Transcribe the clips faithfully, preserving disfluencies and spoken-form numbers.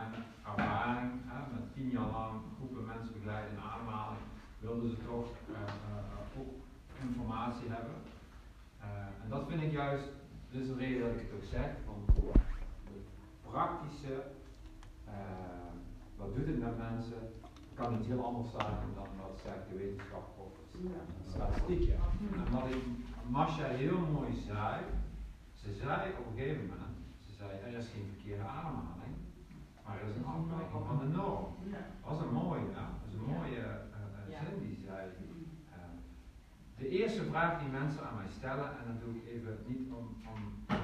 mijn ervaring, hè, met tien jaar lang groepen mensen begeleiden in ademhaling, wilden ze toch uh, uh, ook informatie hebben. Uh, en dat vind ik juist, dit is de reden dat ik het ook zeg, van de praktische, uh, wat doet het met mensen, kan niet heel anders zijn dan wat zegt de wetenschap of de statistiek. Ja. En wat ik Masha heel mooi zei, ze zei op een gegeven moment, ze zei er is geen verkeerde ademhaling, maar er is een afwijking van de norm. Dat was een mooie, ja, dat is een mooie uh, uh, zin die zei. Uh, de eerste vraag die mensen aan mij stellen, en dat doe ik even niet om, om uh,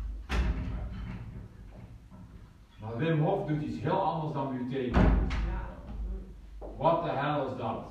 maar Wim Hof doet iets heel anders dan Buteyko. Wat de hel is dat?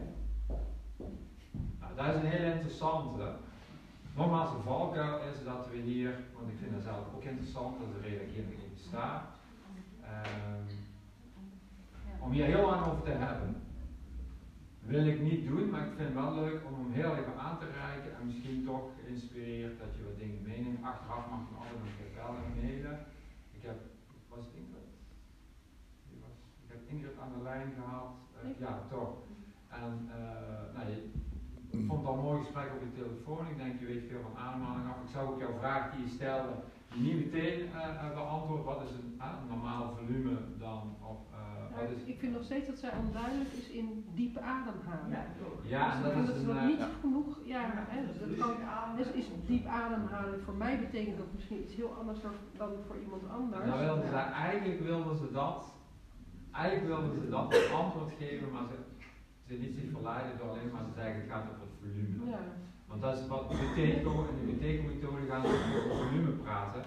Nou, dat is een heel interessante. Nogmaals, de valkuil is dat we hier, want ik vind dat zelf ook interessant, dat is de reden dat ik hier nog even sta. Um, om hier heel lang over te hebben, wil ik niet doen, maar ik vind het wel leuk om hem heel even aan te reiken en misschien toch geïnspireerd dat je wat dingen meeneemt. Achteraf mag je altijd nog wel mailen. Ik heb, was het Ingrid? Die was, ik heb Ingrid aan de lijn gehad. Uh, ja, toch. En uh, nou, je, ik vond het al een mooi gesprek op je telefoon. Ik denk, je weet veel van ademhaling af. Ik zou ook jouw vraag die je stelde, niet meteen uh, beantwoorden. Wat is een, uh, een normaal volume dan? Of, uh, nou, wat is... Ik vind nog steeds dat zij onduidelijk is in diepe ademhalen. Ja, ja dus en dat, dat is is een, nog uh, niet ja. genoeg. Ja, ja, hè, dus dat kan, dus is diep ademhalen voor mij betekent dat misschien iets heel anders dan, dan voor iemand anders. Nou wilden ze, eigenlijk wilden ze dat, eigenlijk wilden ze dat een antwoord geven, maar ze, ze liet zich verleiden door alleen maar te zeggen het gaat over het volume. Ja. Want dat is wat Buteyko en de Buteyko-methode gaan over volume praten.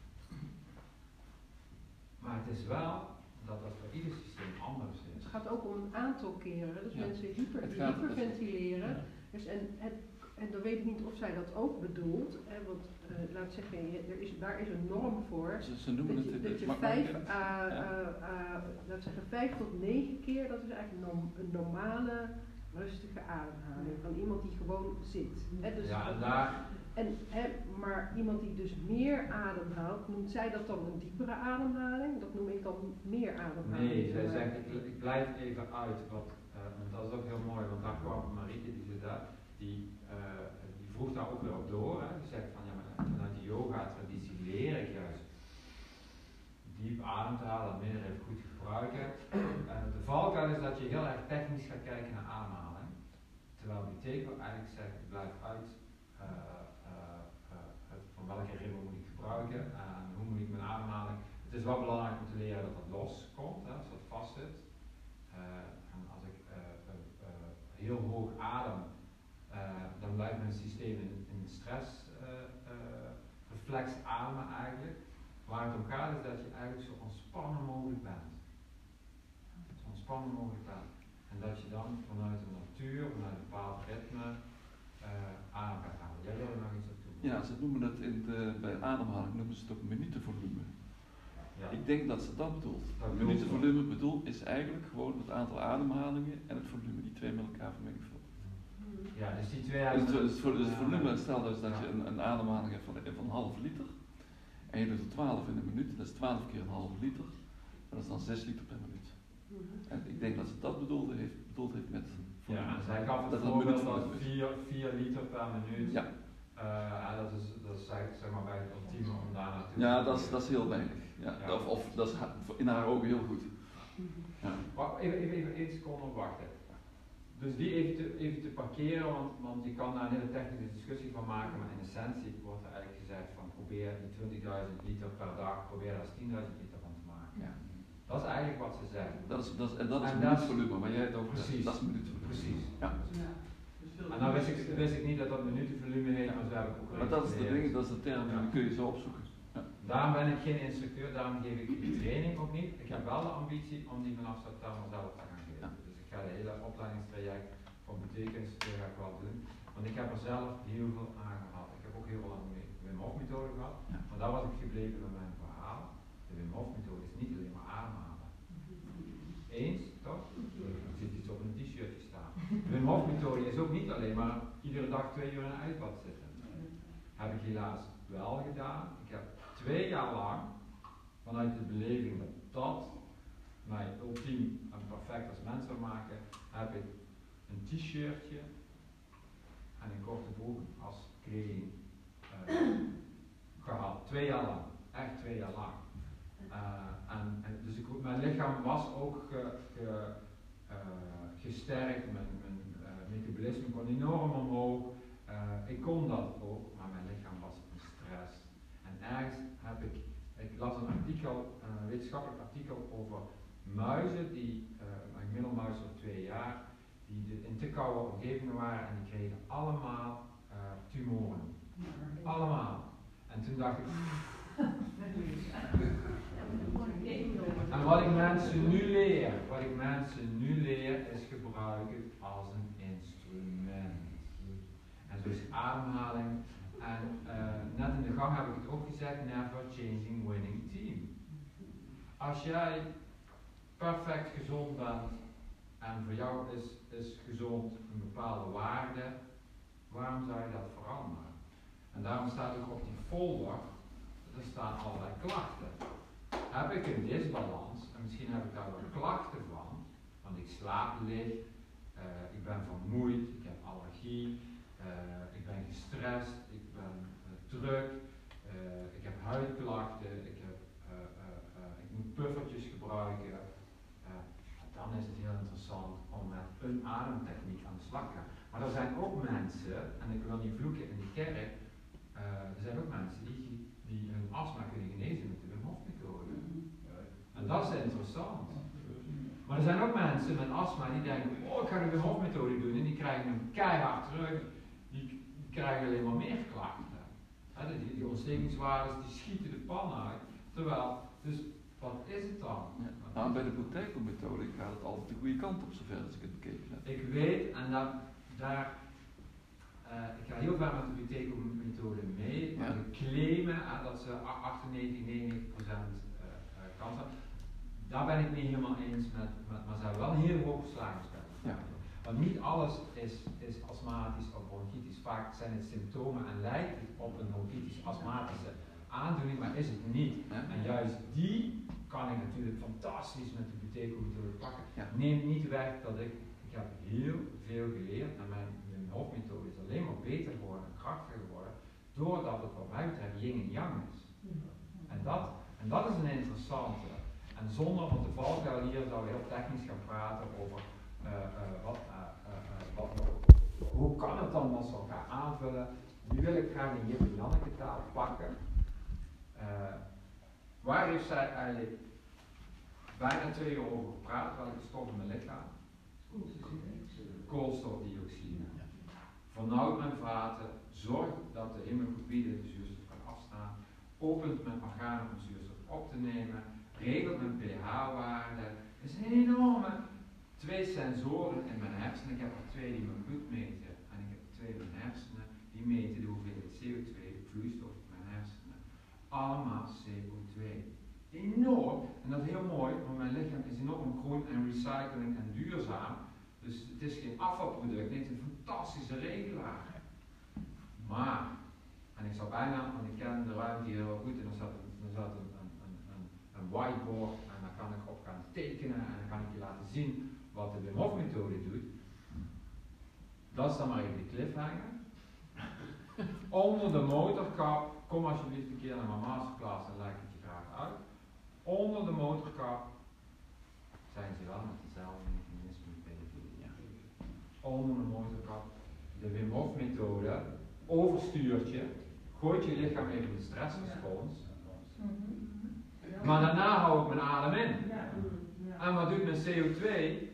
Maar het is wel dat dat voor ieder systeem anders is. Het gaat ook om een aantal keren, dus ja. mensen hyper, die gaat, hyperventileren. Ja. Dus en, en, en dan weet ik niet of zij dat ook bedoelt, hè, want uh, laat ik zeggen, er is, daar is een norm voor. Ze, ze noemen dat je, het, dat het je mag vijf, maken. uh, Ja. uh, uh, laat ik zeggen, vijf tot negen keer, dat is eigenlijk norm, een normale, rustige ademhaling van iemand die gewoon zit. Hè, dus ja, en dat, daar... En, hè, maar iemand die dus meer ademhaalt, noemt zij dat dan een diepere ademhaling? Dat noem ik dan meer ademhaling. Nee, zij zegt, ik, ik blijf even uit, wat, uh, en dat is ook heel mooi, want daar kwam Marieke, die zit daar, die, uh, die vroeg daar ook weer op door. Hè. Die zegt van, ja, maar vanuit de yoga-traditie leer ik juist diep adem te halen, dat minder even goed gebruiken. En de valkuil is dat je heel erg technisch gaat kijken naar ademhaling, terwijl Buteyko eigenlijk zegt, ik blijf uit. Uh, Van welke ritme moet ik gebruiken en hoe moet ik mijn ademhaling. Het is wel belangrijk om te leren dat het loskomt, hè, als dat vast zit. Uh, en als ik uh, uh, uh, heel hoog adem, uh, dan blijft mijn systeem in, in stress uh, uh, reflex ademen eigenlijk. Waar het om gaat is dat je eigenlijk zo ontspannen mogelijk bent. Zo ontspannen mogelijk bent. En dat je dan vanuit de natuur, vanuit een bepaald ritme, uh, adem gaat halen. Jij wil er nog iets op doen? Ja, ze noemen het in de, bij ademhaling noemen ze het ook minutenvolume. Ja. Ik denk dat ze dat bedoelt. Dat Het minutenvolume bedoelt is eigenlijk gewoon het aantal ademhalingen en het volume, die twee met elkaar vermenigvuldigd. Ja, dus die twee Dus het, dus het, dus het volume, ja. stel dus dat Ja. je een, een ademhaling hebt van, van een halve liter en je doet er twaalf in een minuut, dat is twaalf keer een halve liter, dat is dan zes liter per minuut. En ik denk dat ze dat bedoeld heeft, bedoeld heeft met volume. Ja, en zij gaf het dat het voorbeeld dat minuutvolume is. vier liter per minuut. Ja. Uh, dat is, dat is zeg maar bij het ultieme om daar naartoe Ja, dat is, dat is heel weinig. Ja. Ja. Of, of dat is in haar ogen heel goed. Ja. Wacht, even, even, even één seconde wachten. Dus die even te, even te parkeren, want, want je kan daar een hele technische discussie van maken, maar in essentie wordt er eigenlijk gezegd van probeer die twintigduizend liter per dag, probeer daar tienduizend liter van te maken. Ja. Dat is eigenlijk wat ze zeggen. Dat is, dat is, en dat is En minuutvolume, maar jij het over precies. dat is minuutvolume. Precies. Ja. En dan wist ik, wist ik niet dat dat minutenvolume heet, maar zo heb ik ook Maar dat is de ding, dat is de term, ja. die kun je zo opzoeken. Ja. Daarom ben ik geen instructeur, daarom geef ik die training ook niet. Ik heb wel de ambitie om die vanaf september zelf te gaan geven. Ja. Dus ik ga de hele opleidingstraject van betekenisstructuur ga ik wel doen. Want ik heb er zelf heel veel aan gehad. Ik heb ook heel lang de Wim Hof methode gehad, ja. Maar daar was ik gebleven met mijn verhaal. De Wim Hof methode is niet alleen maar ademhalen. Eens, toch? Er zit iets op een t-shirtje staan. De Wim Hof methode is ook niet alleen maar iedere dag twee uur in een ijsbad zitten. Heb ik helaas wel gedaan. Ik heb twee jaar lang vanuit de beleving dat dat heb ik een t-shirtje en een korte broek als kleding uh, gehad. Twee jaar lang. Echt twee jaar lang. Uh, en, en dus ik, mijn lichaam was ook ge, ge, uh, gesterkt, mijn, mijn uh, metabolisme kon enorm omhoog. Uh, ik kon dat ook, maar mijn lichaam was in stress. En ergens heb ik, ik las een artikel, een wetenschappelijk artikel over muizen, die, uh, een middelmuis van twee jaar, die de, in te koude omgevingen waren en die kregen allemaal uh, tumoren. Allemaal. En toen dacht ik, en wat ik mensen nu leer, wat ik mensen nu leer, is gebruik het als een instrument. En zo is ademhaling. En uh, net in de gang heb ik het ook gezegd, never changing winning team. Als jij perfect gezond bent en voor jou is, is gezond een bepaalde waarde, waarom zou je dat veranderen? En daarom staat ook op die folder, er staan allerlei klachten. Heb ik een disbalans, en misschien heb ik daar wel klachten van, want ik slaap licht, uh, ik ben vermoeid, ik heb allergie, uh, ik ben gestrest, ik ben uh, druk, uh, ik heb huidklachten, ik, heb, uh, uh, uh, ik moet puffertjes gebruiken. Uh, dan is het heel interessant om met een ademtechniek aan de slag te gaan. Maar er zijn ook mensen, en ik wil niet vloeken in de kerk, uh, er zijn ook mensen die, die hun astma kunnen genezen met de Wim Hof methode. En dat is interessant. Maar er zijn ook mensen met astma die denken, oh ik ga de Wim Hof methode doen en die krijgen hem keihard terug, die, die krijgen alleen maar meer klachten. He, die, die ontstekingswaardes die schieten de pan uit, terwijl, dus wat is het dan? Ja. Nou, bij de Buteyko-methode gaat het altijd de goede kant op, zover als ik het bekeken heb. Ik weet, en dat, daar, uh, ik ga heel ver met de Buteyko-methode mee, maar ja. Ze claimen uh, dat ze achtennegentig, negenennegentig procent uh, uh, kans hebben. Daar ben ik niet helemaal eens met, met maar ze hebben wel een heel hoog verslagingspercentage. Ja. Want niet alles is, is astmatisch of bronchitis. Vaak zijn het symptomen en lijkt het op een bronchitis-astmatische aandoening, maar is het niet. Ja. En juist die kan ik natuurlijk fantastisch met de Buteyko-methode pakken. Ja. Neemt niet weg dat ik, ik heb heel veel geleerd en mijn, mijn hoofdmethode is alleen maar beter geworden en krachtiger geworden, doordat het wat mij betreft yin en yang is. En dat, en dat is een interessante. En zonder, want de valkuil hier zou heel technisch gaan praten over uh, uh, wat, uh, uh, uh, wat, hoe kan het dan als we elkaar aanvullen. Die wil ik graag in Jip en Janneke taal pakken. Uh, waar heeft zij eigenlijk bijna twee uur over gepraat? Welke stof in mijn lichaam? Koolstofdioxine. Vernauwt mijn vaten, zorgt dat de hemoglobine de zuurstof kan afstaan, opent mijn organen om zuurstof op te nemen, regelt mijn pH-waarde. Het is een enorme. Twee sensoren in mijn hersenen. Ik heb er twee die mijn bloed meten. En ik heb twee in mijn hersenen die meten de hoeveelheid C O twee vloeistof in mijn hersenen. Allemaal C O twee. Enorm. En dat is heel mooi, want mijn lichaam is enorm groen en recycling en duurzaam. Dus het is geen afvalproduct, het is een fantastische regelaar. Maar, en ik zou bijna, want ik ken de ruimte hier heel goed, en er zat een, er zat een, een, een, een whiteboard en daar kan ik op gaan tekenen en dan kan ik je laten zien wat de Wim Hof methode doet. Dat is dan maar even de cliffhanger. Onder de motorkap, kom alsjeblieft een keer naar mijn masterclass en leg ik het je graag uit. Onder de motorkap zijn ze wel met dezelfde mechanismen bezig. Ja. Onder de motorkap, de Wim Hof methode, overstuurt je, gooit je lichaam even in de stressrespons. Maar daarna hou ik mijn adem in. En wat doet mijn C O twee?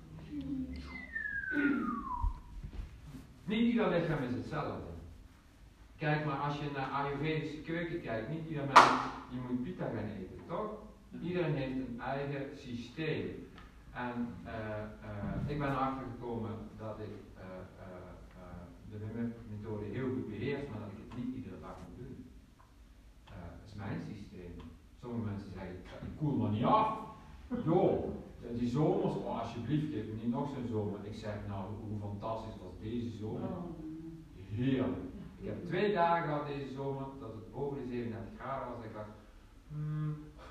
Niet ieder lichaam is hetzelfde. Kijk maar, als je naar Ayurvedische keuken kijkt, niet ieder mens, je moet pita gaan eten, toch? Iedereen heeft een eigen systeem. En uh, uh, ik ben erachter gekomen dat ik uh, uh, uh, de Wim Hof methode heel goed beheers, maar dat ik het niet iedere dag moet doen. Uh, dat is mijn systeem. Sommige mensen zeggen, ik koel maar niet af. Joh, die zomers, oh, alsjeblieft, geef me niet nog zo'n zomer. Ik zeg, nou, hoe fantastisch was deze zomer. Heerlijk. Ik heb twee dagen gehad deze zomer, dat het boven de zevenendertig graden was. Ik dacht, hmm,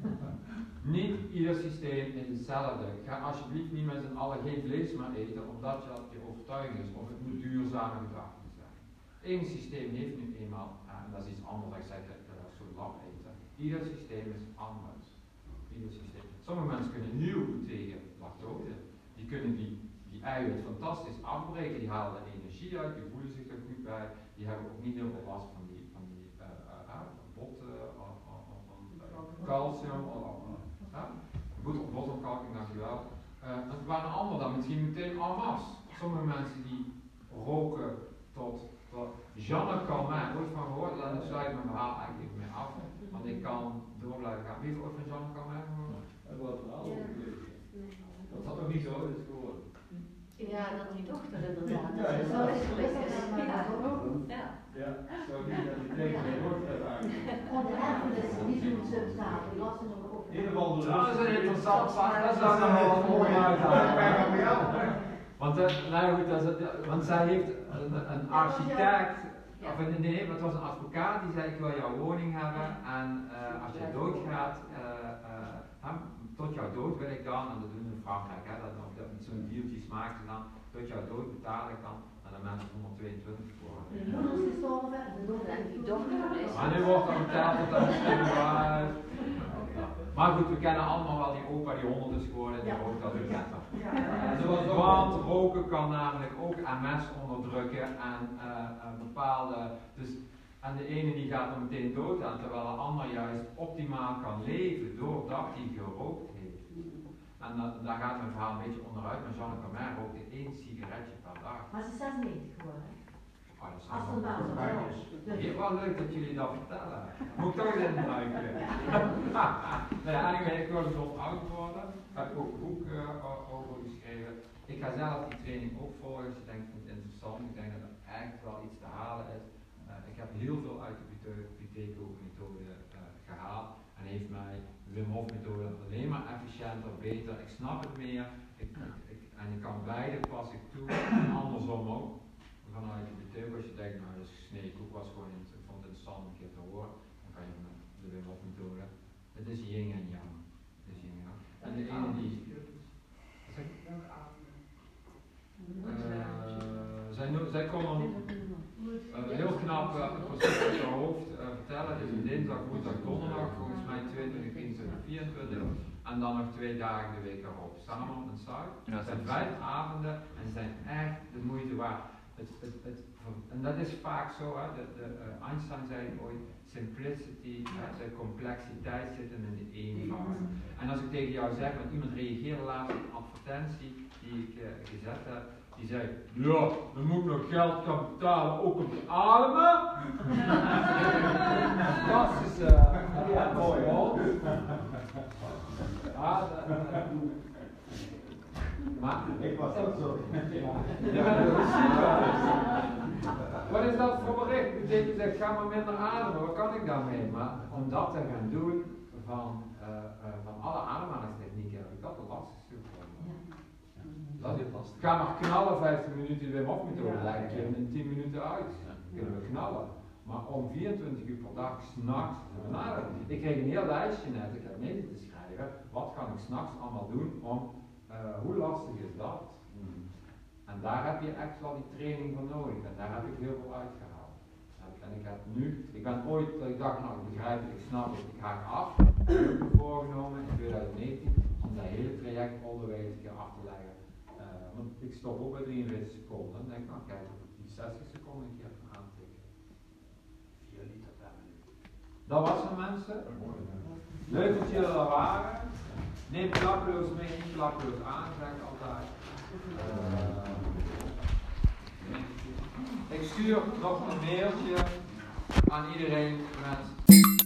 Niet ieder systeem is hetzelfde. Ga alsjeblieft niet met z'n allen geen vlees meer eten, omdat je dat je overtuiging is of het moet duurzame gedrag moet zijn. Eén systeem heeft nu eenmaal, en dat is iets anders dan ik zeg dat je zo lap eten. Ieder systeem is anders. Ieder systeem. Sommige mensen kunnen heel goed tegen lactose. Die kunnen die, die eiwit fantastisch afbreken, die halen er energie uit, die voelen zich er goed bij. Die hebben ook niet heel veel last van die, van die uh, uh, uh, botten, uh, uh, uh, uh, calcium, uh, uh, uh, botontkalking, dankjewel. Uh, het waren anderen dan misschien meteen en masse. Sommige mensen die roken tot, tot Jeanne Calment, ooit van gehoord, en dan sluit ik mijn verhaal eigenlijk niet meer af, want ik kan door blijven gaan. Wie heeft ooit van Jeanne Calment gehoord? Dat was het verhaal. Ja. Dat had ook niet zo, dat is geworden. Ja, dat die dochter inderdaad. Ja, ja, Zo ja. is het geweest. Ja. Ja, zo niet dat die tegen de woord gaat eigenlijk. Oh, de erfenis, die doen ze samen. Die lassen ze ook. In ieder geval de Dat is een interessant vak, dat zou nog wel een mooie uithalen. Want, uh, nou goed, dat is het, want zij heeft een, een architect, of een, nee, maar het was een advocaat die zei: ik wil jouw woning hebben en uh, als jij doodgaat, uh, uh, uh, tot jouw dood wil ik dan, en dat doen we in Frankrijk, hè, dat, dat, met zo'n deeltjes maken ze dan, tot jouw dood betaal ik dan, en dan mensen honderdtweeëntwintig voor. De moeder is gestorven en de dochter en die dochter is. Maar nu wordt er verteld dat dat misschien was. Maar goed, we kennen allemaal wel die opa die honderd is geworden en die Ja. rookt dat u kent dat. Ja. Uh, Want roken kan namelijk ook M S onderdrukken en uh, uh, bepaalde. Dus, en de ene die gaat er meteen dood aan, terwijl de ander juist optimaal kan leven doordat hij gerookt heeft. En uh, daar gaat mijn verhaal een beetje onderuit, maar Jeanne Calment rookte één sigaretje per dag. Maar ze is zesennegentig geworden. Oh, dat is Als wel- het nou zo was. Heel wel leuk dat jullie dat vertellen. Moet ik toch eens induiken. Nou ja, eigenlijk ben ik wel zo oud geworden. Ik heb ook een boek uh, over geschreven. Ik ga zelf die training ook volgen. Als je denkt, ik vind het interessant. Ik denk dat er echt wel iets te halen is. Uh, ik heb heel veel uit de Piteco-methode uh, gehaald. En heeft mij de Wim Hof methode alleen maar efficiënter, beter. Ik snap het meer. Ik, ik, ik, en ik kan beide pas ik toe. En andersom ook. Vanuit de Piteco, als je denkt, nou dat is gesneden koek, was gewoon in, ik vond het interessant een keer te horen. Dan kan je met de Wim Hof methode. Het is yin en yang. Het is yin en yang. En de ene die. Wat zeg je? Uh, zij, no- zij kon een uh, heel knap uh, proces uit haar hoofd uh, vertellen. Het is een dinsdag, woensdag, donderdag, volgens mij tweeëntwintig, eenentwintig, vierentwintig. En dan nog twee dagen de week erop. Samen en Zuid. Ja, Het zijn vijf avonden en ze zijn echt de moeite waard. Het, het, het, en dat is vaak zo, hè. De, de, uh, Einstein zei ooit: simplicity, hè, de complexiteit zit in de eenvoud. En als ik tegen jou zeg, want iemand reageerde laatst op een advertentie die ik uh, gezet heb, die zei: ja, dan moet ik nog geld gaan betalen ook om te ademen. Fantastisch, uh, ja, mooi hoor. Ja, dat, maar Ik was dat zo. ja, je bent er ziek geweest. Wat is dat voor bericht? Betekent dat ga maar minder ademen, wat kan ik daarmee? Maar om dat te gaan doen van, uh, uh, van alle ademhalingstechnieken heb ik dat de lastigste gevonden. Dat is lastig. Ga maar knallen vijftien minuten Wim Hof methode, lijkt je in tien minuten uit. Kunnen we knallen. Maar om vierentwintig uur per dag, s'nachts, ik kreeg een heel lijstje net, ik heb mee te schrijven, wat kan ik s'nachts allemaal doen om, uh, hoe lastig is dat? En daar heb je echt wel die training voor nodig en daar heb ik heel veel uitgehaald. En ik heb nu, ik ben ooit, dat ik dacht, nou ik begrijp het, ik snap het, ik haak af. Ik heb me voorgenomen in twintig negentien om dat hele traject onderwijs een keer af te leggen. Uh, want ik stop ook bij drieënveertig seconden en denk, nou kijk, of ik die zestig seconden een keer kan aantikken. vier liter per minuut. Dat was het mensen. Leuk dat jullie er waren. Neem klakkeloos mee, niet klakkeloos aan, zeg ik altijd. Uh, ik stuur nog een mailtje aan iedereen met